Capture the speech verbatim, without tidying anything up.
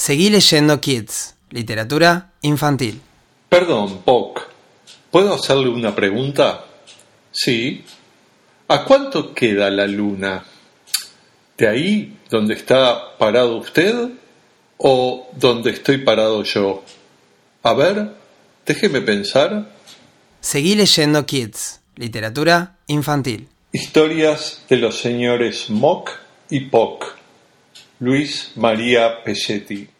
Seguí leyendo Kids, literatura infantil. Perdón, Poc, ¿puedo hacerle una pregunta? Sí. ¿A cuánto queda la luna? ¿De ahí donde está parado usted o donde estoy parado yo? A ver, déjeme pensar. Seguí leyendo Kids, literatura infantil. Historias de los señores Mock y Poc. Luis María Pelletti.